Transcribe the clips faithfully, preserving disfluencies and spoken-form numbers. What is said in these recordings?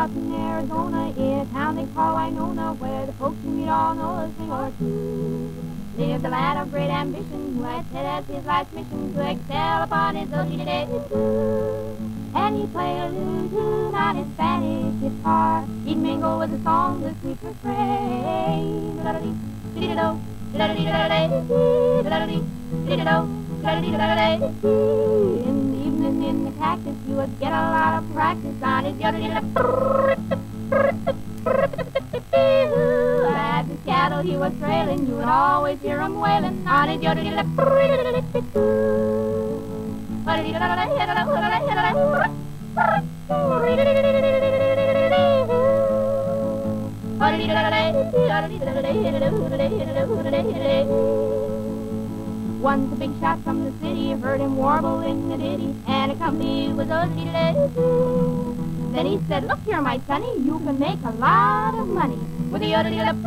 out in Arizona, in a town they call Winona, where the folks you meet all know a thing or two. Lived a lad of great ambition, who had set as his life's mission to excel upon his own day. And he'd play a little tune on his Spanish guitar. He'd mingle with the song, the sweet refrain. In the evening in the cactus, you would get a lot of practice on his as his cattle he was trailing, you would always hear him wailing on his Once a big shot from the city heard him warble in the ditty, and accompanied with a Then he said, look here, my sonny, you can make a lot of money with the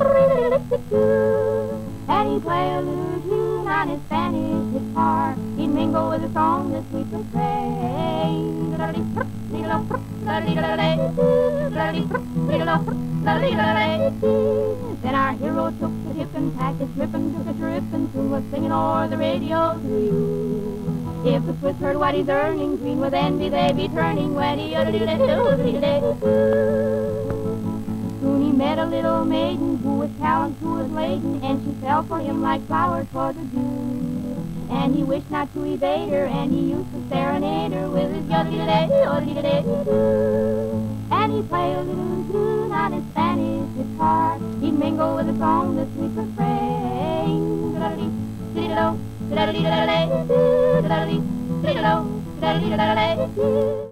and he'd play a little tune on his Spanish guitar. He'd mingle with the song, the sweet refrain. Then our hero took the hip and packed his grip and took a trip and soon was singing o'er the radio to you. If the Swiss heard what he's earning, green with envy they'd be turning when he Soon he met a little maiden who with talent who was laden, and she fell for him like flowers for the dew. And he wished not to evade her, and he used to serenade her with his and he'd play a little tune on his Spanish guitar. He'd mingle with the song, the sweet refrain.